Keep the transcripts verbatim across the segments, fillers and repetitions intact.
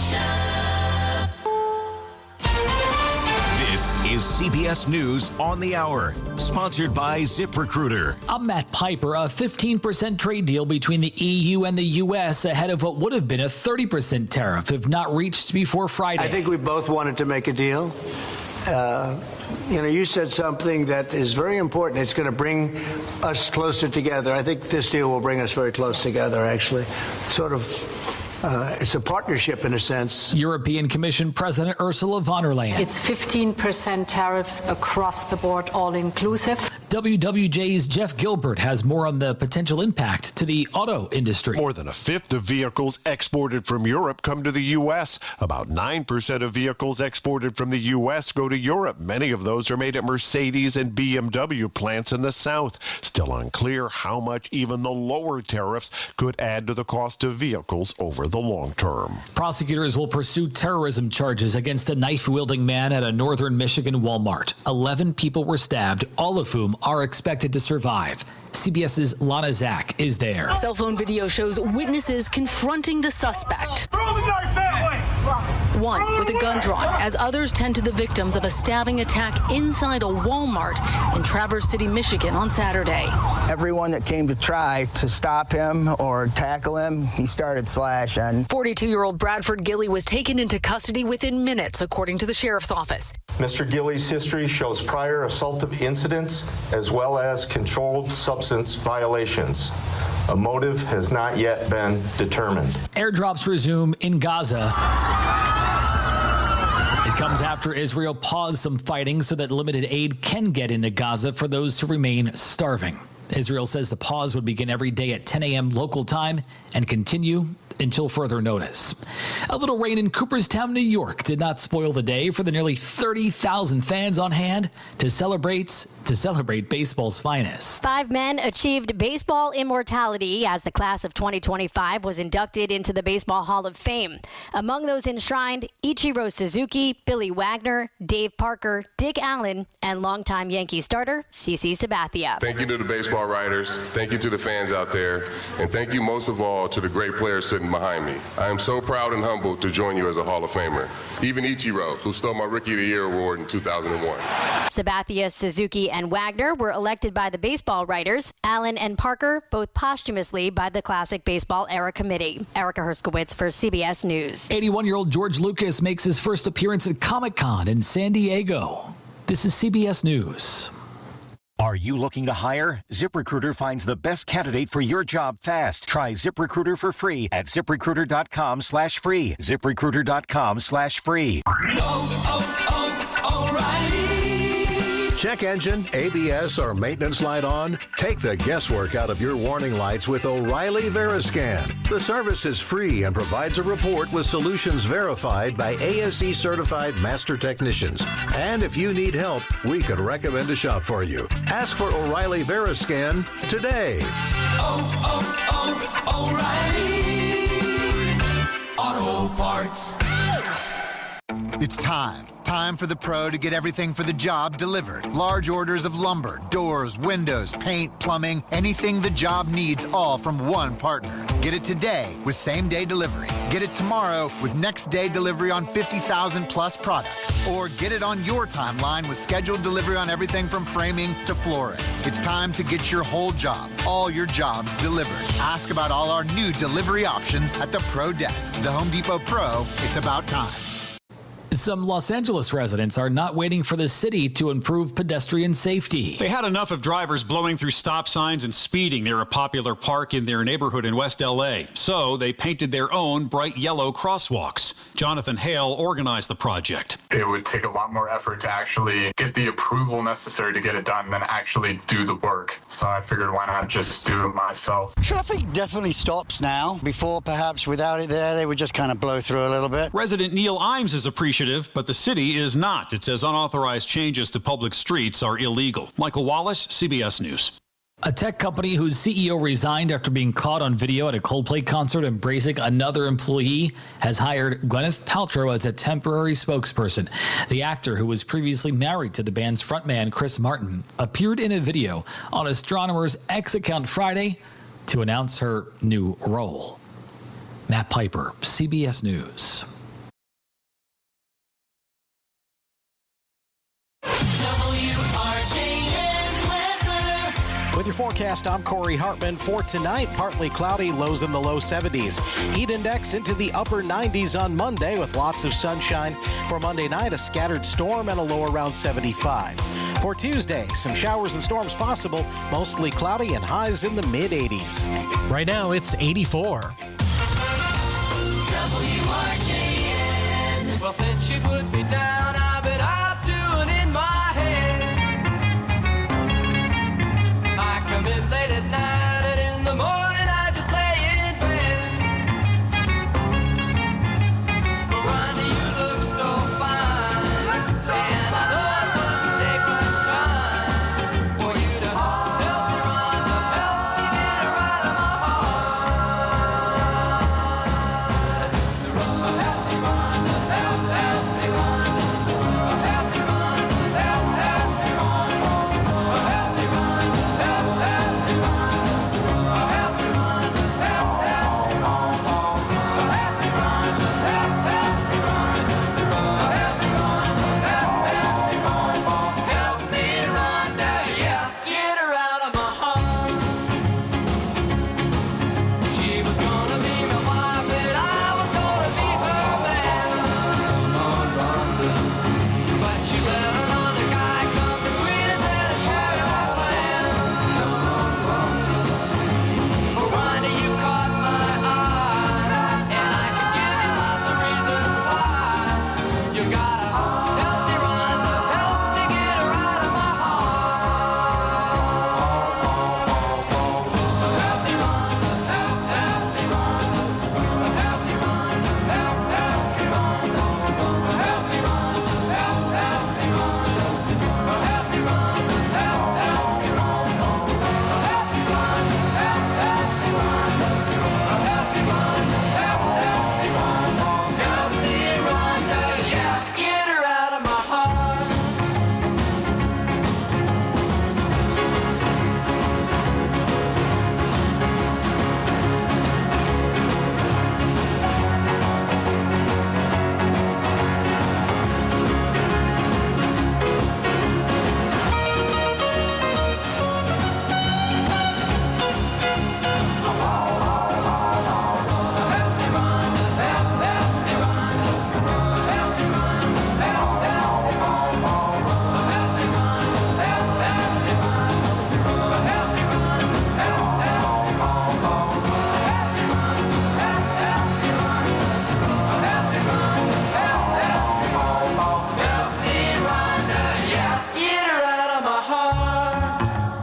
This is C B S News on the Hour, sponsored by ZipRecruiter. I'm Matt Piper. A fifteen percent trade deal between the E U and the U S ahead of what would have been a thirty percent tariff if not reached before Friday. I think we both wanted to make a deal. Uh, you know, you said something that is very important. It's going to bring us closer together. I think this deal will bring us very close together, actually. Sort of. Uh, it's a partnership in a sense. European Commission President Ursula von der Leyen. It's fifteen percent tariffs across the board, all inclusive. W W J's Jeff Gilbert has more on the potential impact to the auto industry. More than a fifth of vehicles exported from Europe come to the U S. About nine percent of vehicles exported from the U S go to Europe. Many of those are made at Mercedes and B M W plants in the South. Still unclear how much even the lower tariffs could add to the cost of vehicles over the long term. Prosecutors will pursue terrorism charges against a knife-wielding man at a northern Michigan Walmart. Eleven people were stabbed, all of whom are expected to survive. CBS's Lana Zach is there. Cell phone video shows witnesses confronting the suspect. Throw the knife that way. One with a gun drawn, as others tend to the victims of a stabbing attack inside a Walmart in Traverse City, Michigan on Saturday. Everyone that came to try to stop him or tackle him, he started slashing. forty-two-year-old Bradford Gilley was taken into custody within minutes, according to the sheriff's office. Mister Gilley's history shows prior assaultive incidents as well as controlled substance violations. A motive has not yet been determined. Airdrops resume in Gaza. It comes after Israel paused some fighting so that limited aid can get into Gaza for those who remain starving. Israel says the pause would begin every day at ten a.m. local time and continue until further notice. A little rain in Cooperstown, New York did not spoil the day for the nearly thirty thousand fans on hand to celebrate to celebrate baseball's finest. Five men achieved baseball immortality as the class of twenty twenty-five was inducted into the Baseball Hall of Fame. Among those enshrined, Ichiro Suzuki, Billy Wagner, Dave Parker, Dick Allen, and longtime Yankee starter CeCe Sabathia. Thank you to the baseball writers, thank you to the fans out there, and thank you most of all to the great players sitting behind me. I am so proud and humbled to join you as a Hall of Famer. Even Ichiro, who stole my Rookie of the Year award in two thousand one. Sabathia, Suzuki, and Wagner were elected by the baseball writers. Allen and Parker, both posthumously by the Classic Baseball Era Committee. Erica Herskowitz for C B S News. eighty-one-year-old George Lucas makes his first appearance at Comic-Con in San Diego. This is C B S News. Are you looking to hire? ZipRecruiter finds the best candidate for your job fast. Try ZipRecruiter for free at ZipRecruiter.com slash free. ZipRecruiter.com slash free. Oh, oh, O'Reilly. Check engine, A B S, or maintenance light on? Take the guesswork out of your warning lights with O'Reilly Veriscan. The service is free and provides a report with solutions verified by A S E certified master technicians. And if you need help, we could recommend a shop for you. Ask for O'Reilly Veriscan today. Oh, oh, oh, O'Reilly Auto Parts. It's time. Time for the pro to get everything for the job delivered. Large orders of lumber, doors, windows, paint, plumbing, anything the job needs, all from one partner. Get it today with same-day delivery. Get it tomorrow with next-day delivery on fifty thousand plus products. Or get it on your timeline with scheduled delivery on everything from framing to flooring. It's time to get your whole job, all your jobs delivered. Ask about all our new delivery options at the Pro Desk. The Home Depot Pro, it's about time. Some Los Angeles residents are not waiting for the city to improve pedestrian safety. They had enough of drivers blowing through stop signs and speeding near a popular park in their neighborhood in West L A. So they painted their own bright yellow crosswalks. Jonathan Hale organized the project. It would take a lot more effort to actually get the approval necessary to get it done than actually do the work. So I figured, why not just do it myself? Traffic definitely stops now. Before, perhaps without it there, they would just kind of blow through a little bit. Resident Neil Imes is appreciative, but the city is not. It says unauthorized changes to public streets are illegal. Michael Wallace, C B S News. A tech company whose C E O resigned after being caught on video at a Coldplay concert embracing another employee has hired Gwyneth Paltrow as a temporary spokesperson. The actor, who was previously married to the band's frontman Chris Martin, appeared in a video on Astronomer's X account Friday to announce her new role. Matt Piper, C B S News. your forecast, I'm Corey Hartman. For tonight, partly cloudy, lows in the low seventies. Heat index into the upper nineties on Monday with lots of sunshine. For Monday night, a scattered storm and a low around seventy-five. For Tuesday, some showers and storms possible, mostly cloudy and highs in the mid eighties. Right now, it's eighty-four. W R J N. Well, since you put me down, I've been out doing in my head. I come in late at night, and in the morning I just lay in bed. But Ronnie, you look so fine, and I know it wouldn't take much time for you to help me, Rhonda, help me get her out of my heart. Help me, Rhonda, help, help me, Rhonda. Help me, Rhonda, help, help me, Rhonda. Help me, Rhonda, help, help me, Rhonda. Help me, Rhonda, help, help me, Rhonda. Help me, Rhonda, help, help me, Rhonda. Help me, Rhonda, help, help me, Rhonda. Help me, Rhonda, yeah, get her out of my heart. She was gonna be my wife, and I was gonna be her man. But she let another guy come between us and a share my plan. Oh, Ronnie, you caught my eye, and I could give you lots of reasons why. You gotta help me, Rhonda, help me get her out of my heart. Help me, Rhonda, help, help me, Rhonda. Help me, Rhonda, help, help me, Rhonda. Help me, Rhonda, help, help me, Rhonda. Help me, Rhonda, help, help me, Rhonda. Help me, Rhonda, help, help me, Rhonda. Help me, Rhonda, help, help me, Rhonda. Help me, Rhonda, yeah, get her out of my heart. Help me, Rhonda, yeah, get her out of my heart.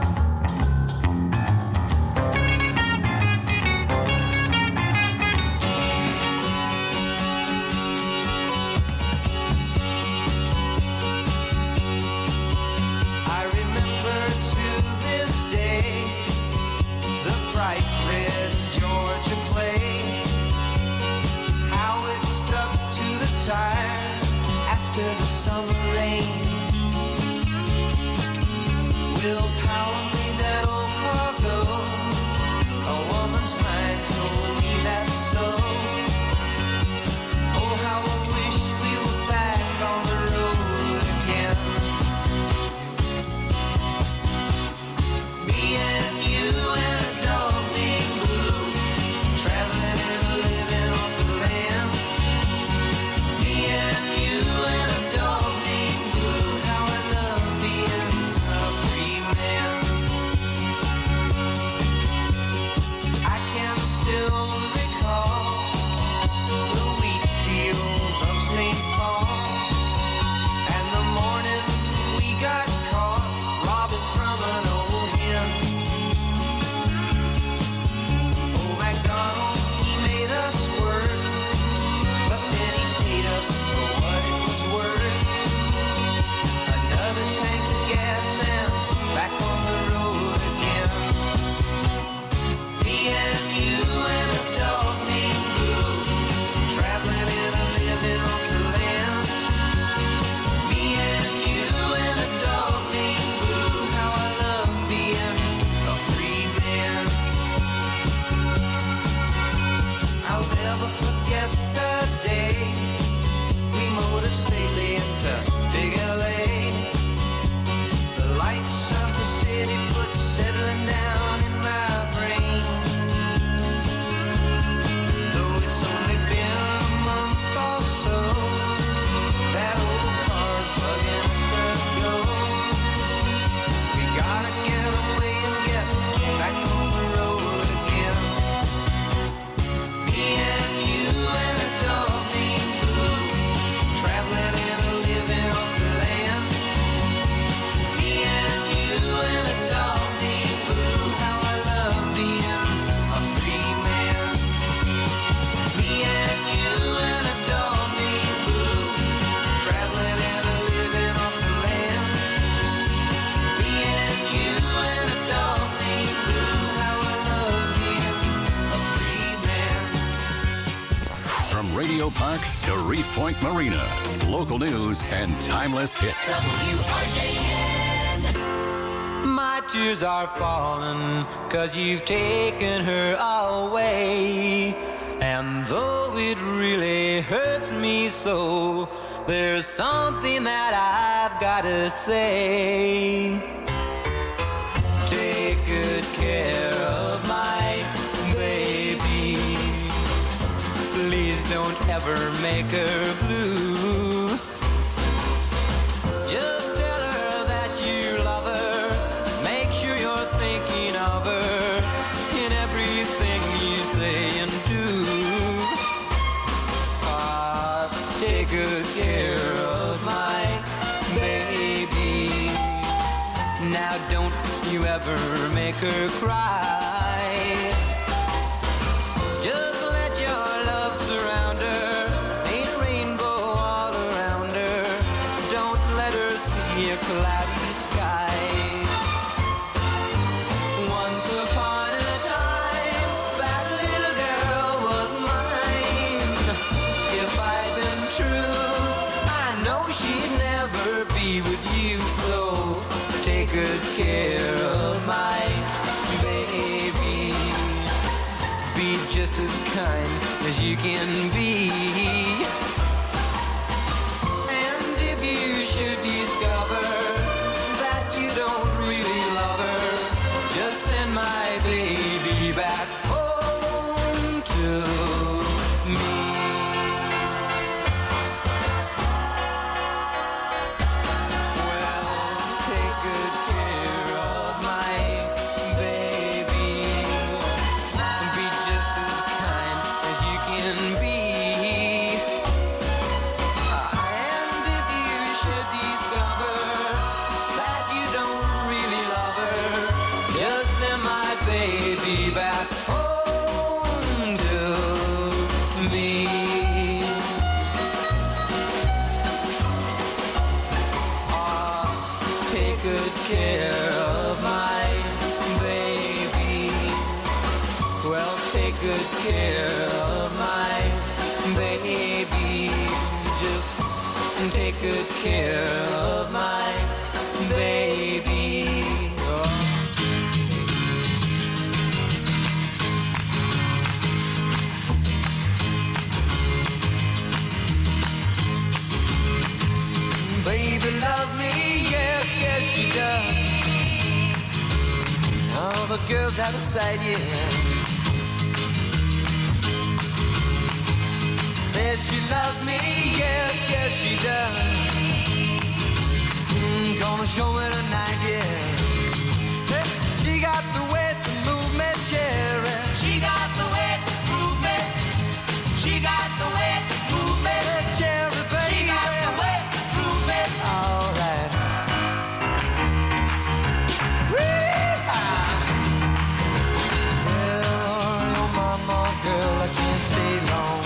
I remember to this day the bright red Georgia clay, how it stuck to the tires after the summer rain. Will power made that old cargo. A woman's mind told me that's so. Oh, how I wish we were back on the road again. Me and you and a dog named Blue, traveling and living off the land. Me and you and a dog named Blue, how I love being a free man. I can still recall the wheat fields of Saint Paul, and the morning we got caught robbing from an old hen. Oh, MacDonald, he made us work, but then he paid us for what it was worth. Another tank of gas and back on the road again. Me and you and a dog named Blue, traveling and a living off the land. Me and you and a dog named Blue, how I love being a free man. I'll never forget the day we motored stately into Big L A. The lights of the city put settling down From Radio Park to Reef Point Marina. Local news and timeless hits. W R J N. My tears are falling 'cause you've taken her away. And though it really hurts me so, there's something that I've got to say. Take good care of my baby. Please don't ever make her blue. Just tell her that you love her. Make sure you're thinking of her in everything you say and do. Ah, take good care of my baby. Now don't you ever make her cry. Just let your love surround her. Paint a rainbow all around her. Don't let her see a cloudy sky. Once upon a time, that little girl was mine. If I'd been true, I know she'd never be with you. So take good care of my baby. Be just as kind as you can be. And if you should discover that you don't really love her, just send my baby back home to me. Take good care of my baby. Be just as kind as you can be. And if you should discover that you don't really love her, just send my baby back home to me. Take good care of my baby. Well, take good care of my baby. Just take good care of my baby. Baby loves me, yes, yes she does. All the girls out of sight, yeah. Says she loves me, yes, yes she does. Mm, gonna show me tonight, yeah. Hey, she got the way to move me, cherry. She got the way to move me. She got the way to move me, cherry, baby. She got the way to move me. All right. Tell your mama, girl, I can't stay long.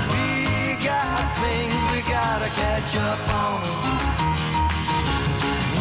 We got things we gotta catch up on.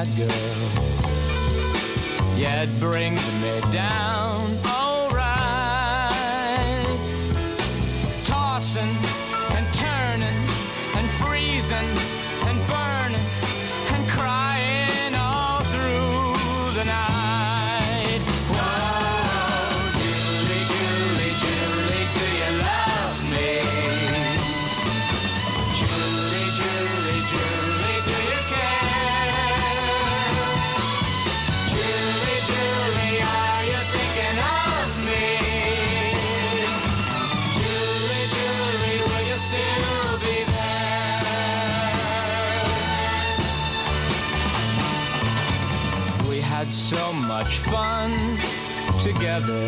bad girl. Yeah, it brings me down, alright. Tossing and turning and freezing and burning and crying all through the night. Whoa, Julie, Julie, Julie, do you love me? Julie, Julie, Julie, do you care? Julie, Julie, are you thinking of me? Julie, Julie, will you still be there? We had so much fun together.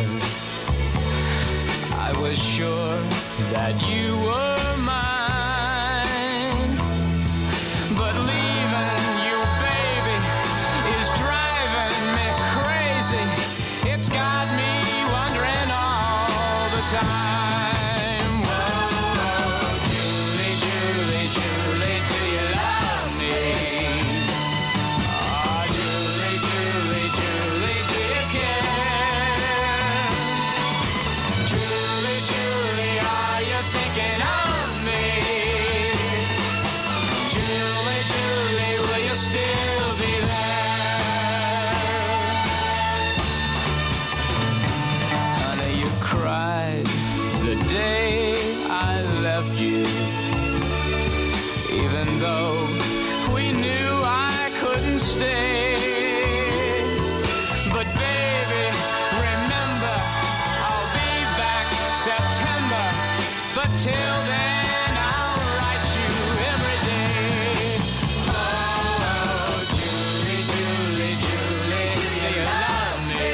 I was sure that you were mine. But leaving you, baby, is driving me crazy. It's got me wondering all the time. Whoa, Julie, Julie, Julie, do you love me? Oh, Julie, Julie, Julie, do you care? Julie, Julie, are you thinking of me? Julie, Julie, will you still be there? Honey, you cried the day I left you, even though we knew I couldn't stay. But baby, remember, I'll be back September. But till then, I'll write you every day. Oh, Julie, Julie, Julie, do you love me?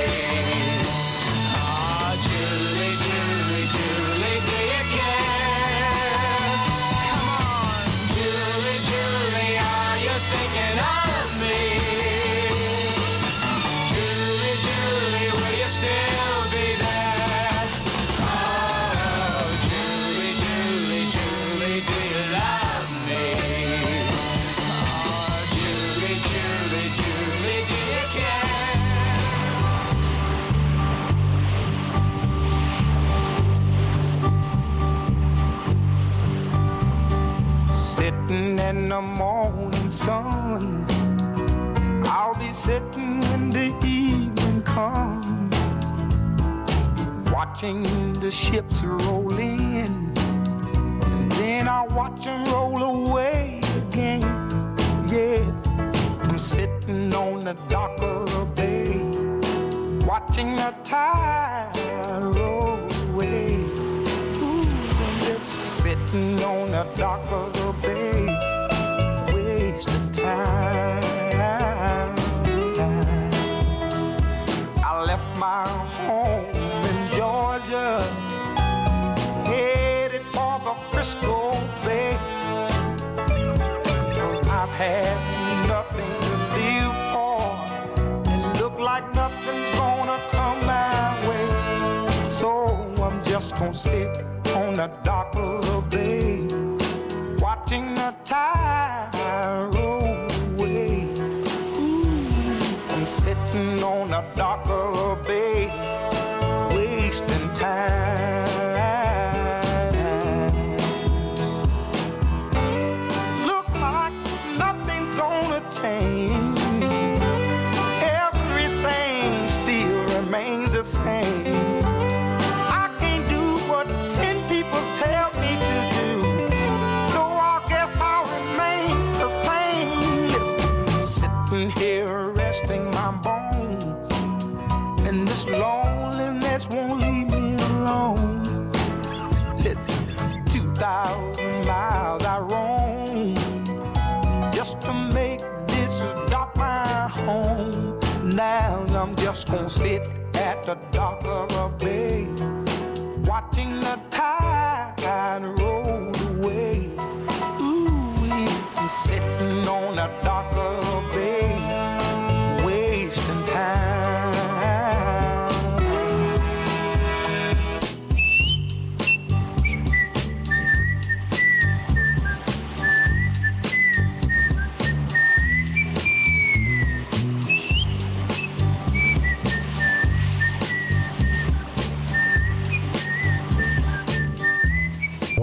Oh, Julie, Julie, Julie, do you care? Come on, Julie, Julie, are you thinking of me? Julie, Julie, will you still be there? Oh, Julie, Julie, Julie, do you love me? Oh, Julie, Julie, Julie, do you care? Sitting in the morning sun, I'll be sitting when the evening comes, watching the ships roll in, and then I'll watch them roll away again. Yeah, I'm sitting on the dock of the bay, watching the tide roll away. Ooh, I'm just sitting on the dock of the bay, wasting time. I left my home in Georgia, headed for the Frisco Bay, 'cause I've had nothing to live for, and look like nothing's gonna come my way. So I'm just gonna sit on the dock of the bay, watching the tide roll away. Ooh, I'm sitting on the dock of the bay, wasting time. Look like nothing's gonna change. Everything still remains the same. I can't do what ten people tell me to do, so I guess I'll remain the same. Listen, sitting here resting my bones, and this loneliness won't leave me alone. Listen, two thousand miles I roam just to make this dock my home. Now I'm just gonna sit at the dock of a bay, watching the tide roll away. Ooh, I'm sitting on the dock of a bay, wasting time.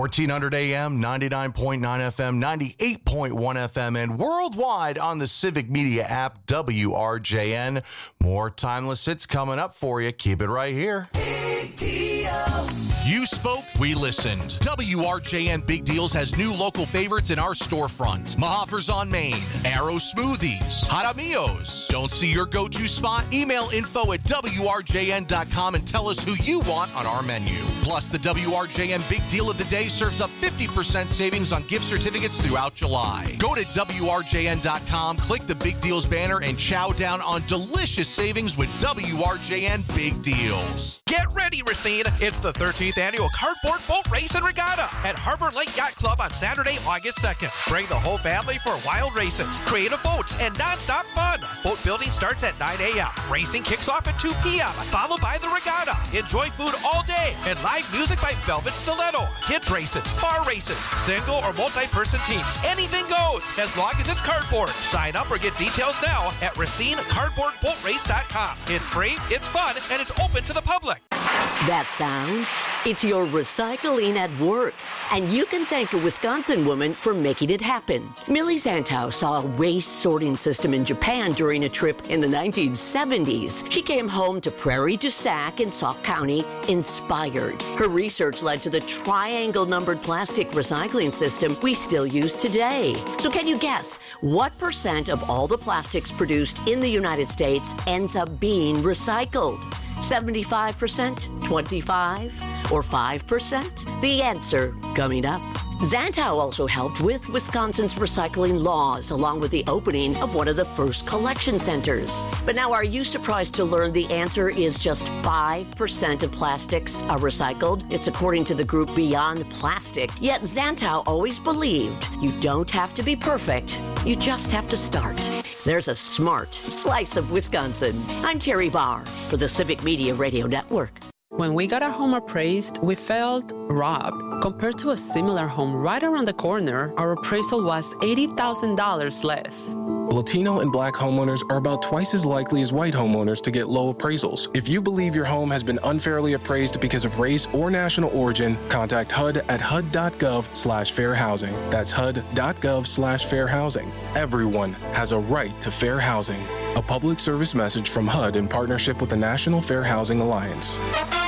fourteen hundred A M, ninety-nine point nine F M, ninety-eight point one F M, and worldwide on the Civic Media app, W R J N. More timeless hits coming up for you. Keep it right here. Big deals. You spoke, we listened. W R J N Big Deals has new local favorites in our storefront. Mahafers on Main, Arrow Smoothies, Jaramillos. Don't see your go-to spot? Email info at W R J N dot com and tell us who you want on our menu. Plus, the W R J N Big Deal of the Day serves up fifty percent savings on gift certificates throughout July. Go to W R J N dot com, click the Big Deals banner, and chow down on delicious savings with W R J N Big Deals. Get ready, Racine. It's the thirteenth annual Cardboard Boat Race and Regatta at Harbor Lake Yacht Club on Saturday, August second. Bring the whole family for wild races, creative boats, and nonstop fun. Boat building starts at nine A M Racing kicks off at two P M, followed by the regatta. Enjoy food all day and live music by Velvet Stiletto. Kids races, bar races, single or multi-person teams. Anything goes as long as it's cardboard. Sign up or get details now at Racine Cardboard Boat Race dot com. It's free, it's fun, and it's open to the public. That sound? It's your recycling at work. And you can thank a Wisconsin woman for making it happen. Millie Zantow saw a waste sorting system in Japan during a trip in the nineteen seventies. She came home to Prairie du Sac in Sauk County inspired. Her research led to the triangle numbered plastic recycling system we still use today. So can you guess what percent of all the plastics produced in the United States ends up being recycled? seventy-five percent, twenty-five, or five percent? The answer coming up. Zantow also helped with Wisconsin's recycling laws, along with the opening of one of the first collection centers. But now, are you surprised to learn the answer is just five percent of plastics are recycled? It's according to the group Beyond Plastic. Yet Zantow always believed you don't have to be perfect, you just have to start. There's a smart slice of Wisconsin. I'm Terry Barr for the Civic Media Radio Network. When we got our home appraised, we felt robbed. Compared to a similar home right around the corner, our appraisal was eighty thousand dollars less. Latino and Black homeowners are about twice as likely as white homeowners to get low appraisals. If you believe your home has been unfairly appraised because of race or national origin, contact H U D at H U D dot gov slash fair housing. That's H U D dot gov slash fair housing. Everyone has a right to fair housing. A public service message from H U D in partnership with the National Fair Housing Alliance.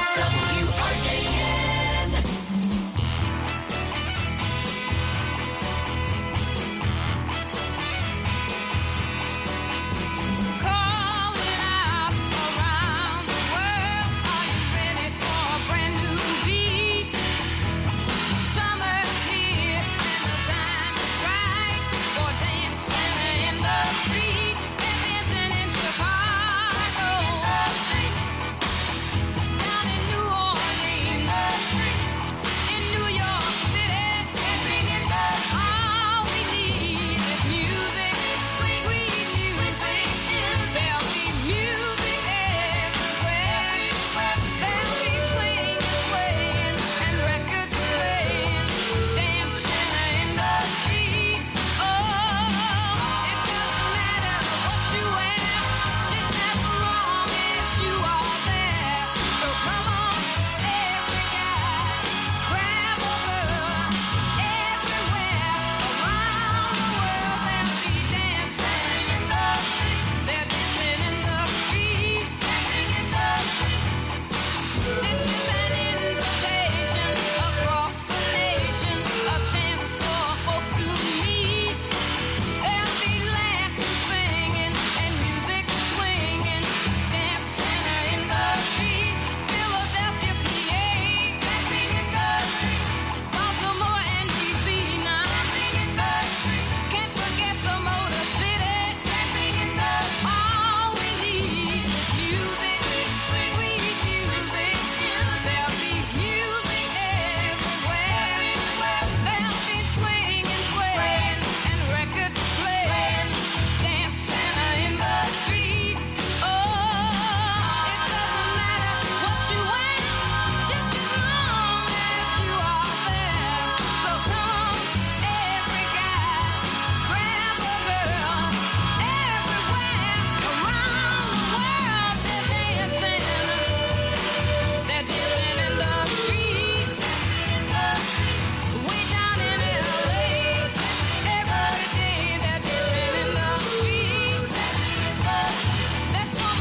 W R J N. Calling out around the world. Are you ready for a brand new beat? Summer's here and the time is right for dancing in the street. They're dancing in Chicago. Down in New Orleans.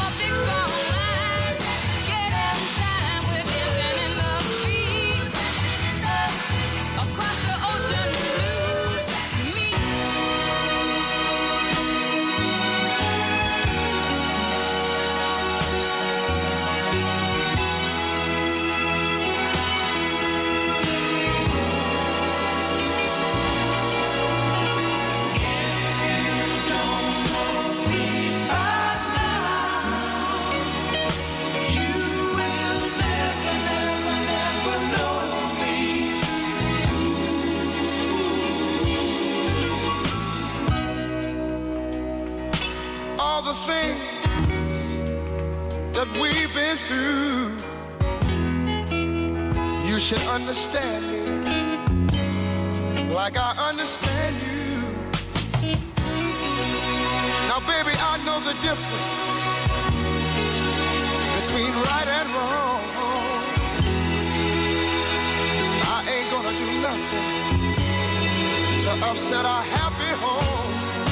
big strong line. Get in time, we're dancing in the street. Across the ocean blue, me. All the things that we've been through, you should understand me like I understand you. Now, baby, I know the difference between right and wrong. I ain't gonna do nothing to upset our happy home.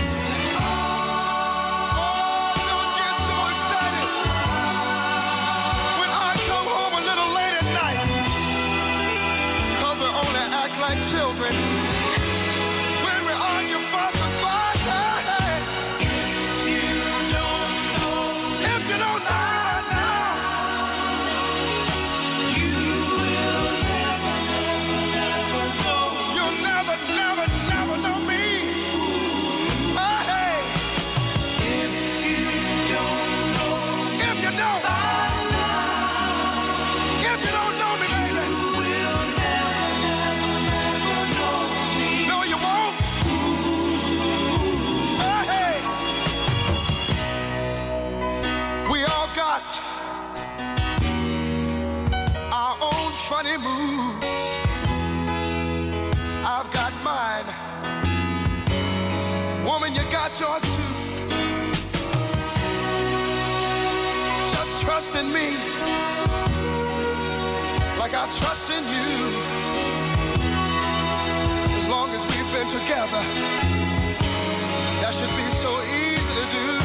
Like children, when we argue, fuss and fight. Hey, if you don't know, if you don't know now, you will never, never, never know. You'll never, never, never know me. Hey, if you don't know, if you don't, if you don't know me, baby. Our own funny moves. I've got mine. Woman, you got yours too. Just trust in me like I trust in you. As long as we've been together, that should be so easy to do.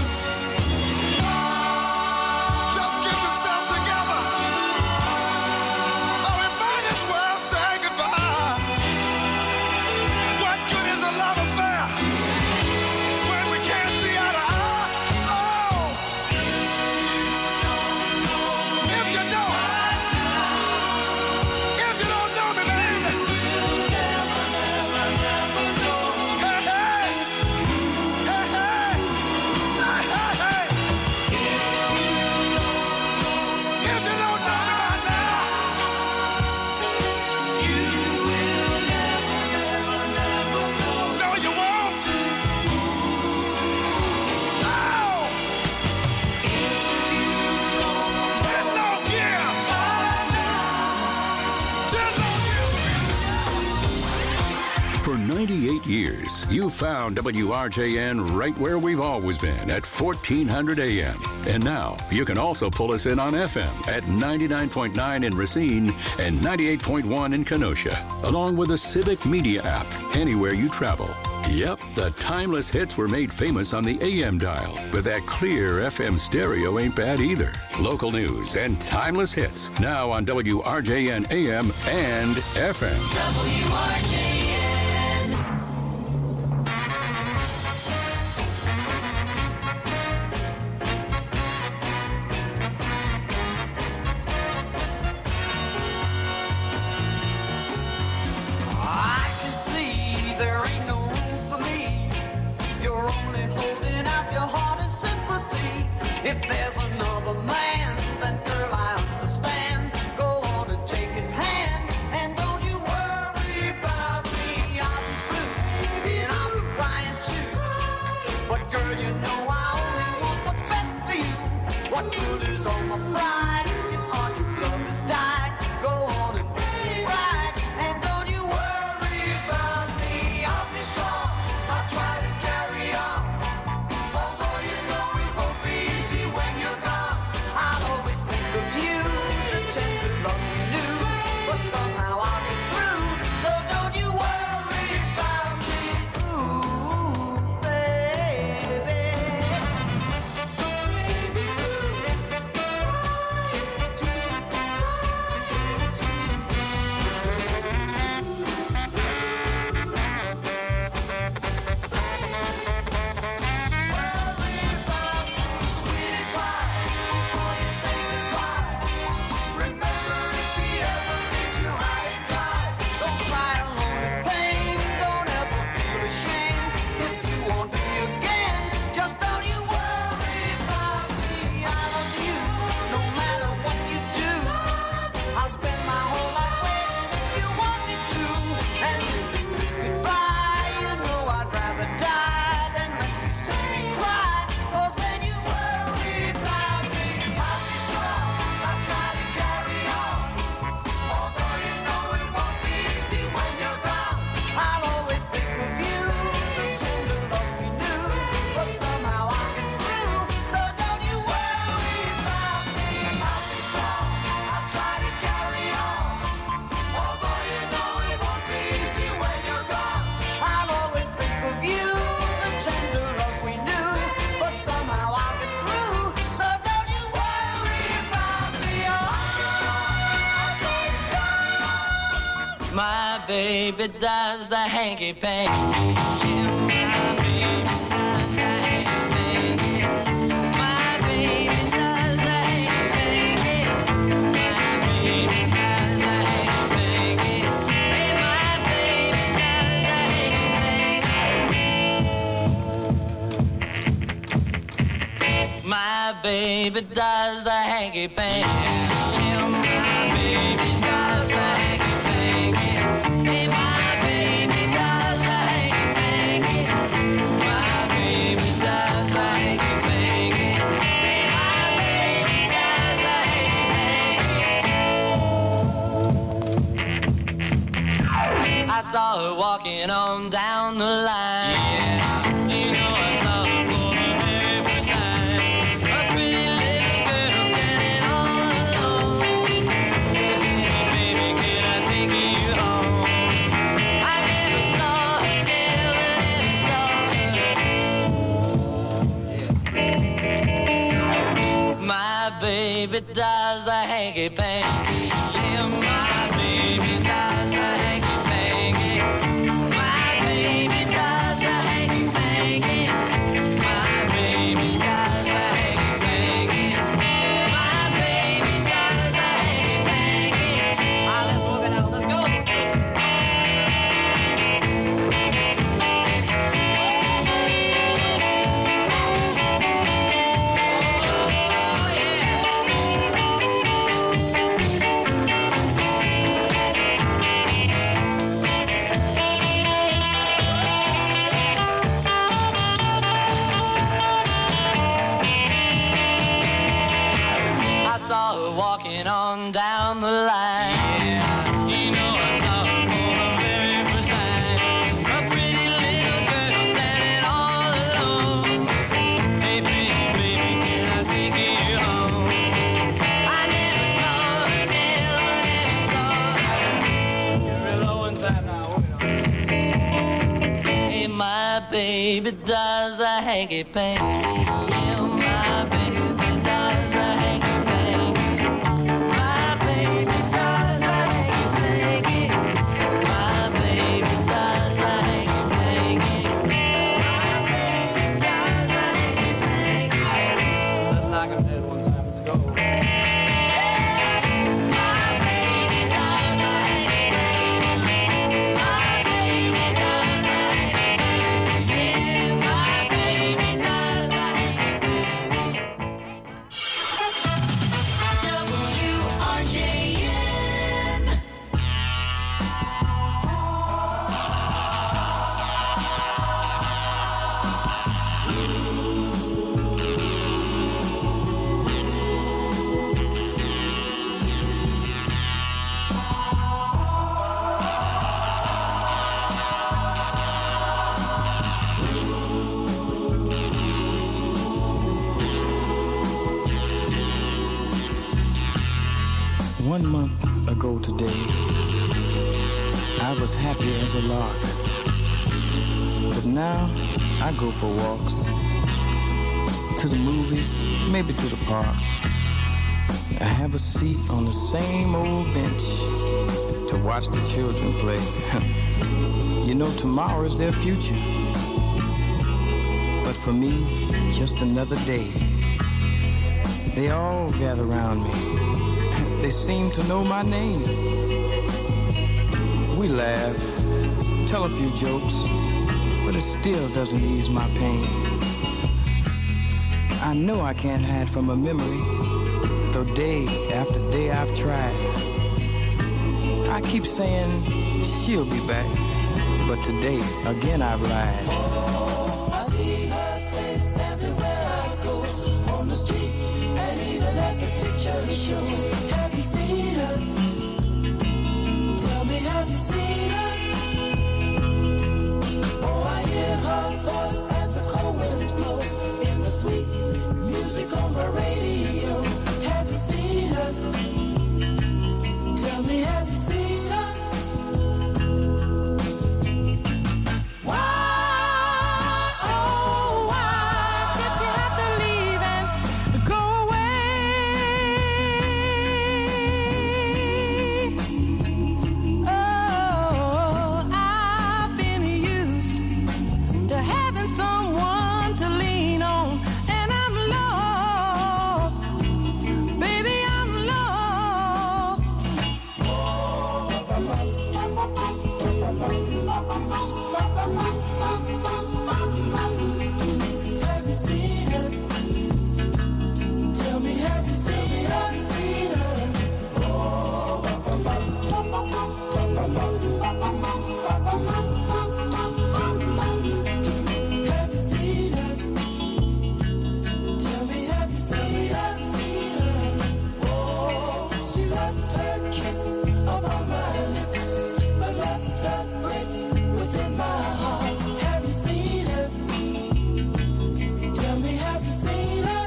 ninety-eight years, you found W R J N right where we've always been at fourteen hundred A M. And now you can also pull us in on F M at ninety-nine point nine in Racine and ninety-eight point one in Kenosha, along with the Civic Media app anywhere you travel. Yep, the timeless hits were made famous on the A M dial, but that clear F M stereo ain't bad either. Local news and timeless hits now on W R J N A M and F M. W R J N. My baby does the hanky panky. Yeah, my baby does the hanky panky. My baby does the hanky panky. My baby does the hanky panky. Hey, my baby does the hanky panky. My baby does the hanky panky. Yeah, my baby does the hanky panky. Hey, my baby does the hanky panky. My baby does the hanky panky. Hey, my baby does the hanky panky. I saw her walking on down the line. Yeah, you know I saw her for the very first time. A pretty little girl standing all alone. Baby, can I take you home? I never saw her, never, never saw her. My baby does the hanky panky. Yeah, my baby does the hanky panky. My baby does the hanky panky. My baby does the hanky panky. My baby does the hanky panky. Ah, let's walk it out. Let's go. I saw her walking on down the line. Yeah, you know I saw her for the very first time. A pretty little girl standing all alone. Hey, baby, baby, can I take you home? I never saw her, never, never saw her. You're real low in time now. Hey, my baby does the hanky panky. Yeah, my baby does the hanky panky. My baby does the hanky panky. My baby does the hanky panky. My baby does the hanky panky. Let's knock him dead one time. Let's go. My baby does the hanky panky. My baby does the hanky panky. Yeah, my baby does the hanky panky. W R J N. One month ago today, I was happy as a lark. But now I go for walks, to the movies, maybe to the park. I have a seat on the same old bench to watch the children play. You know, tomorrow is their future. But for me, just another day. They all gather around me. They seem to know my name. We laugh, tell a few jokes, but it still doesn't ease my pain. I know I can't hide from a memory, though day after day I've tried. I keep saying she'll be back, but today again I've lied. I see her face everywhere I go, on the street and even at the picture show. Have you seen her? Tell me, have you seen her? Oh, I hear her voice as the cold winds blow in the sweet music on my radio. Have you seen her? Tell me, have you seen her? Oh, you seen her, seen her? Oh, have you seen her? Tell me, have you seen her, seen her? Oh, she left her kiss upon my lips, but left that break within my heart. Have you seen her? Tell me, have you seen her?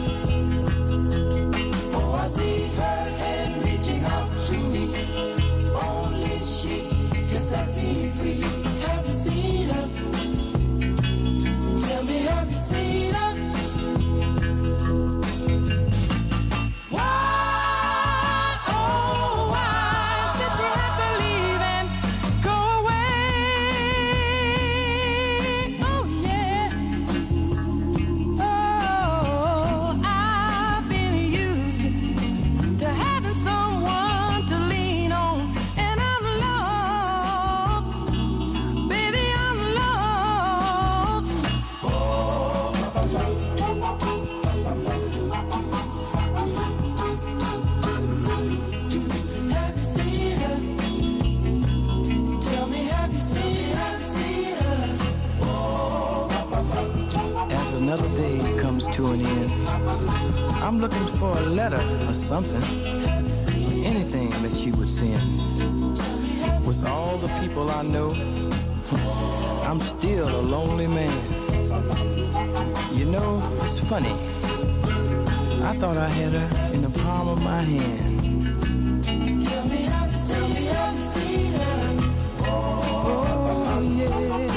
Oh, I see her hand reaching out to me. Only she can set me free. Have you seen her? Tell me, have you seen her? Why, oh, why did she have to leave and go away? Oh, yeah. Oh, I've been used to having someone to lean on, and I'm lost. Baby, I'm lost. Have you seen her? Tell me, have you seen her, seen her? As another day comes to an end, I'm looking for a letter or something, or anything that she would send. With all the people I know, I'm still a lonely man. You know, it's funny. I thought I had her in the palm of my hand. Tell me, have you seen her, have you seen her? Oh, yeah.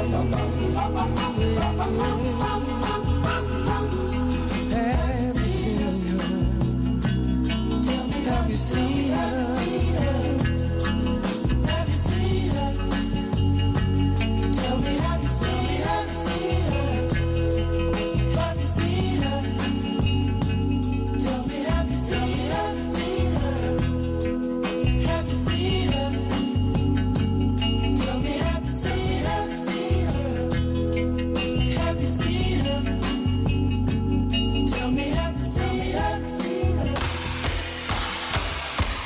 Have you seen her? Tell me, Have you seen her? have you seen her? Tell me, have you seen her, seen her? Have you seen her? Tell me, have you seen her, seen her? Have you seen her? Tell me, have you seen her, seen her? Have you seen her? Tell me, have you seen her, seen her?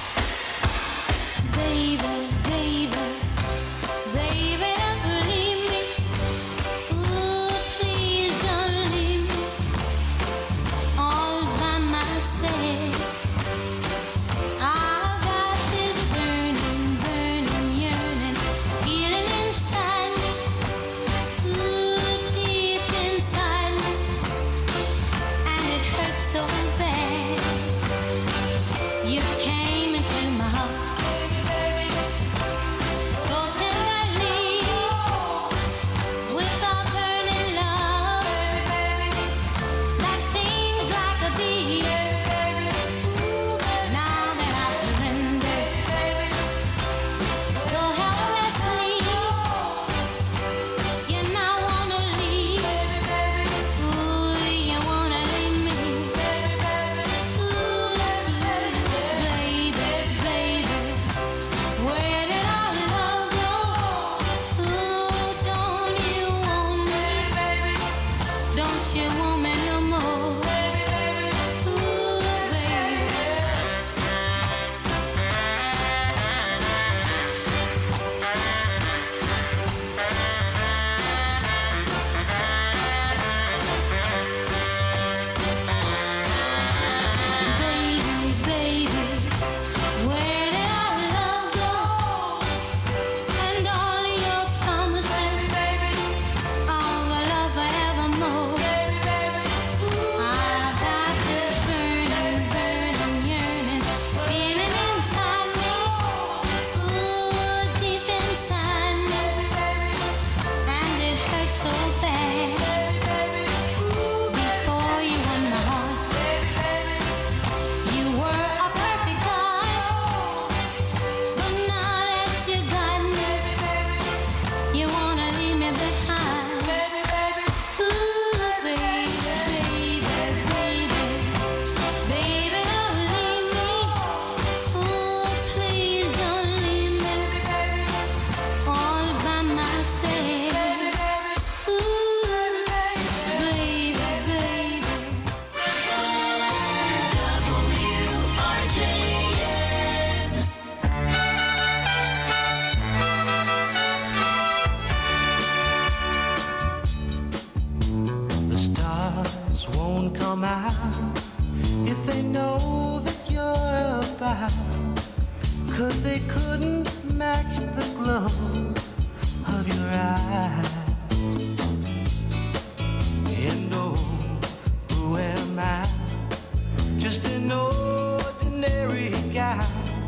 know that you're about, 'cause they couldn't match the glow of your eyes. And oh, who am I? Just an ordinary guy,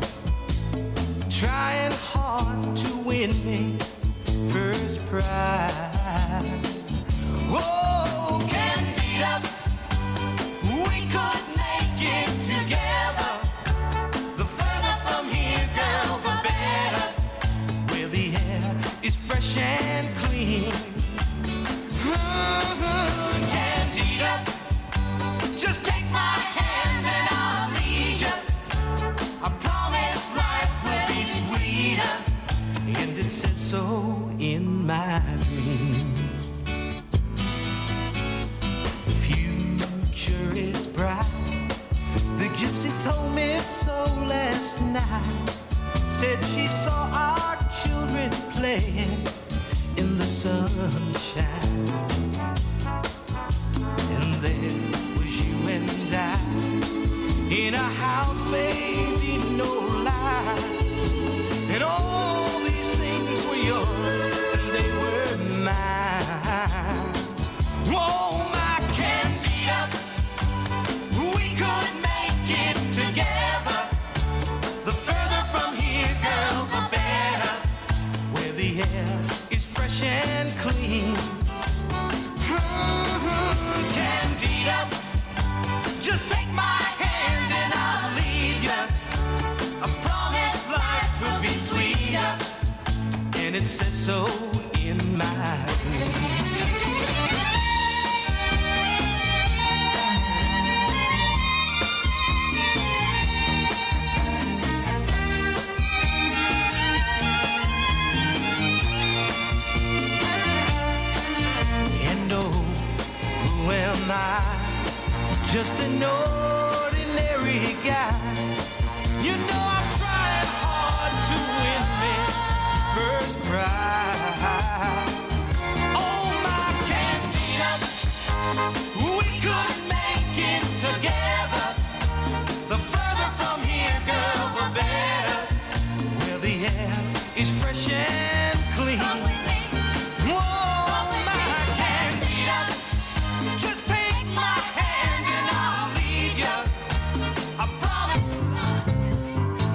trying hard to win me first prize. Whoa, Candida, we could make it together. The further from here, girl, the better. Where the air is fresh and clean. Mm-hmm. Candida, just take my hand and I'll lead you. I promise life will be sweeter, and it says so in my dreams. The future is bright. The gypsy told me so last night. Said she saw our children playing in the sunshine. And there was you and I in a house, baby, no lie. And all these things were yours and they were mine. Oh, my Candida, we could make it together. The further from here, girl, the better. Where the air is fresh and clean. Mm-hmm. Candida, just take my hand and I'll lead you. I promise life will be sweeter, and it says so in my dreams. And oh, who am I? Just an ordinary guy. You know I'm trying hard to win me first prize. Oh, my Candida, we could make it together. The further from here, girl, the better. Where the air is fresh and clean. Whoa, my Candida, just take my hand and I'll lead you. I promise.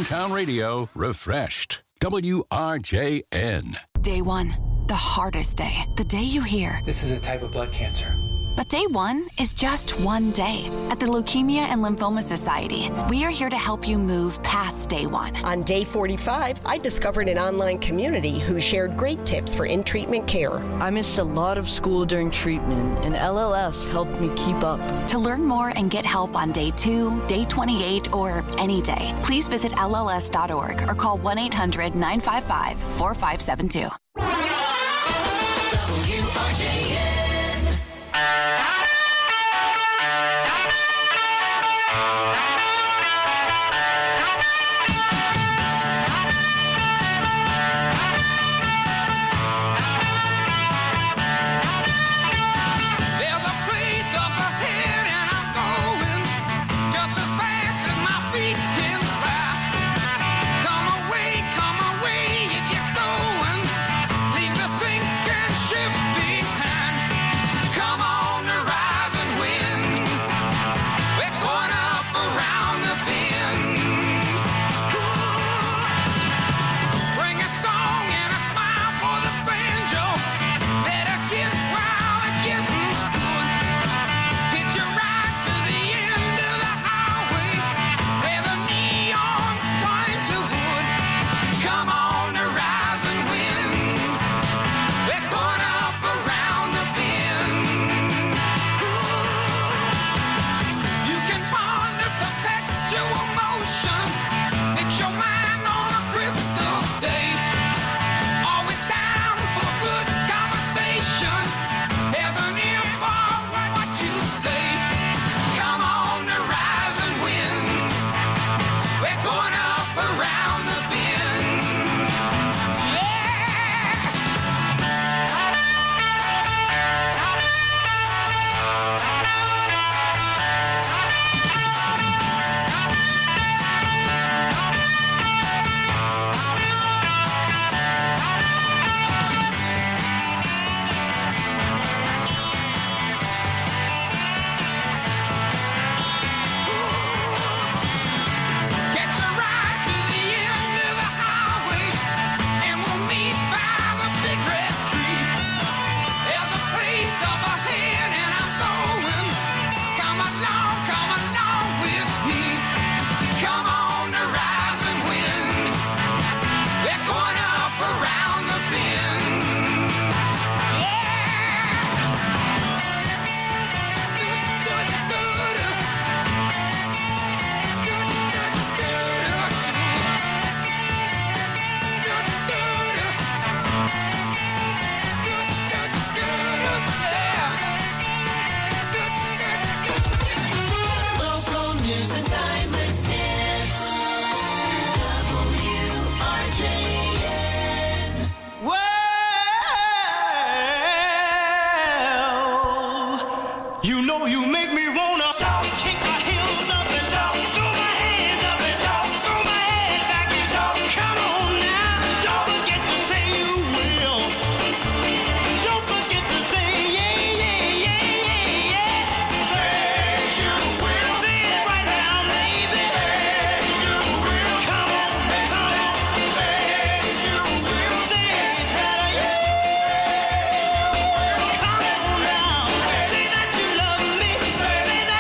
Hometown Radio refreshed. W R J N. Day one, the hardest day. The day you hear, This is a type of blood cancer. but day one is just one day. At the Leukemia and Lymphoma Society, we are here to help you move past day one. On day forty-five, I discovered an online community who shared great tips for in-treatment care. I missed a lot of school during treatment, and L L S helped me keep up. To learn more and get help on day two, day twenty-eight, or any day, please visit L L S dot org or call one eight hundred nine five five four five seven two. W R J N. There's a place up ahead and I'm going just as fast as my feet can fly. Come away, come away if you're going. Leave the sinking ship behind. Come on the rising wind. We're going up around the bend. Ooh. Bring a song and a smile for the banjo. Better get wild and get good. Hitch a ride to the end of the highway where the neon's trying to wood. Come on the rising wind. We're going up around the bend. Ooh. You can ponder perpetual motion. Fix your mind on a crystal day. Always down for good conversation. There's an ear for what you say. Come on the rising wind. We're going up around the bend. Catch a ride to the end of the highway, and we'll meet by the big red tree. There's a place up ahead, and I'm going. Come along, come along with me. Come on the rising wind. We're going up around the bend. Local news and timeless hits. W R J N. Well, you know you make me wanna shout, kick my heels up and shout, throw my hands up and shout, throw my head back and shout. Come on now, don't forget to say you will. Don't forget to say yeah, yeah, yeah, yeah, yeah. Say you will. Say it right now, baby. Say you will. Come on, come on. Say you will. Say it better, yeah. Come on now. Say that you love me. Say that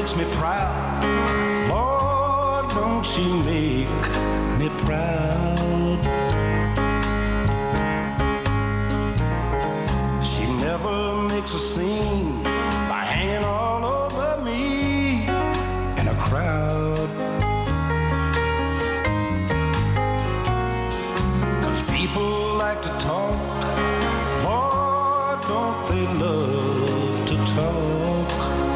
makes me proud. Lord, don't she make me proud. She never makes a scene by hanging all over me in a crowd. 'Cause people like to talk. Lord, don't they love to talk.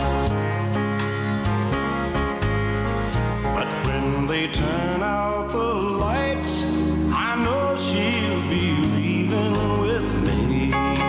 But when they turn out the lights, I know she'll be leaving with me.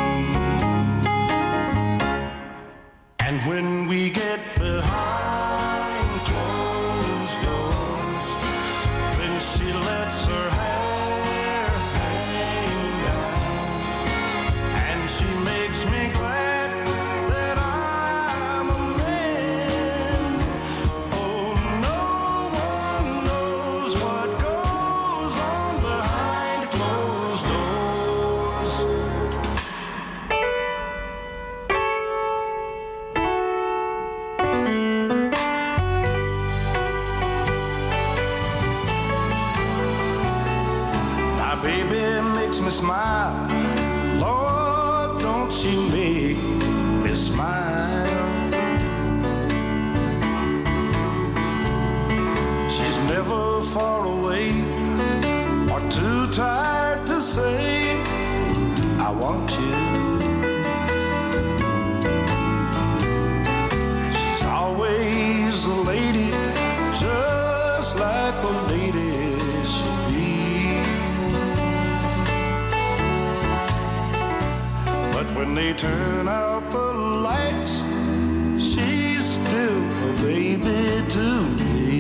And when we get behind closed doors, when she lets her hair hang down, and she makes me glad that I'm a man. Oh, no one knows what goes on behind closed doors. My baby makes me smile. Lord, don't she make me smile. She's never far away or too tired to say, I want you. She's always a lady, just like a lady should be. But when they turn out the lights, she's still a baby to me.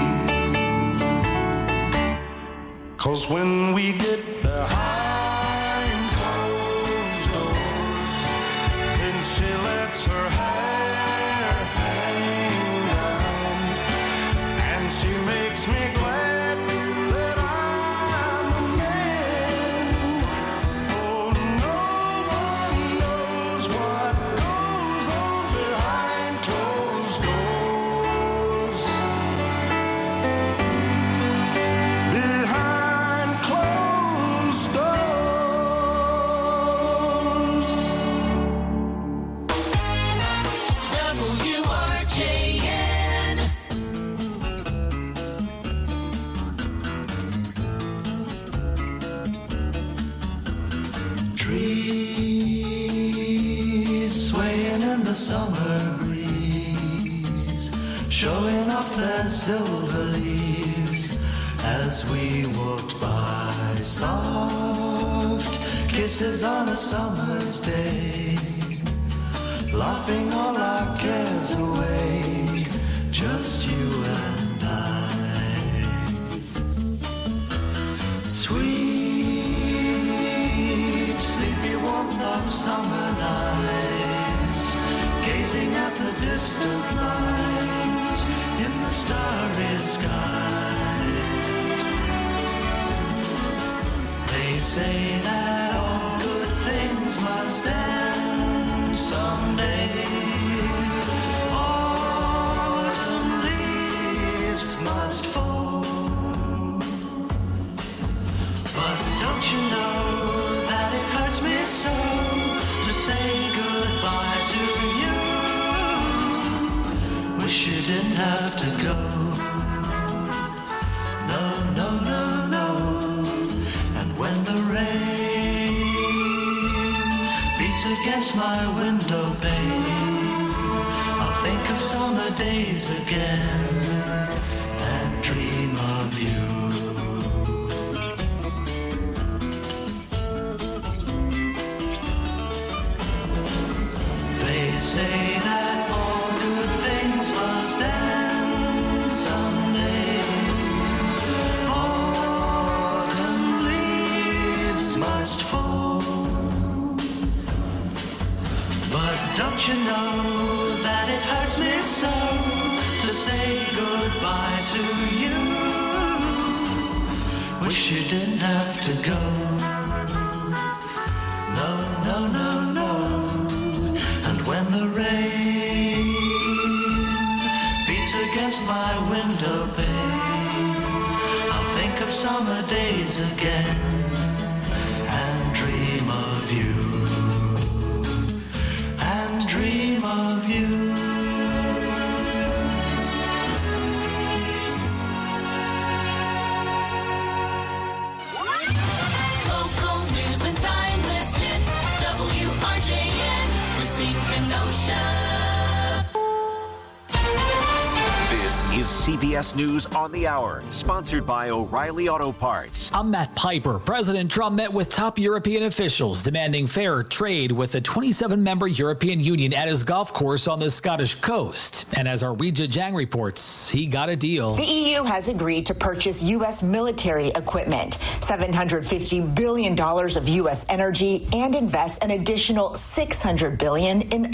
'Cause when we get behind closed doors, then she lets her hair hang down, and she makes me glad that I'm a man. Oh, no one knows what goes on behind closed doors. Behind closed doors. W R J N. Trees swaying in the summer breeze, showing off their silver leaves as we walked by. Soft kisses on a summer's day, laughing all our cares away, just you and I. Sweet, sleepy warmth of summer nights, gazing at the distant lights in the starry sky. They say that all good things must end someday. Autumn leaves must fall. But don't you know that it hurts me so to say goodbye to you? Wish you didn't have to go. No, no, no, no. And when the rain beats against my window pane, I'll think of summer days again and dream of you. They say that all good things must end someday. Autumn leaves must fall. But don't you know that it hurts me so to say goodbye to you? Wish you didn't have to go. No, no, no, no. And when the rain days again and dream of you, and dream of you. Local news and timeless hits. W R J N, Racine Kenosha. This is C B S News on the Hour, sponsored by O'Reilly Auto Parts. I'm Matt Piper. President Trump met with top European officials demanding fair trade with the twenty-seven member European Union at his golf course on the Scottish coast. And as our Rija Jang reports, he got a deal. The E U has agreed to purchase U S military equipment, seven hundred fifty billion dollars of U S energy, and invest an additional six hundred billion dollars in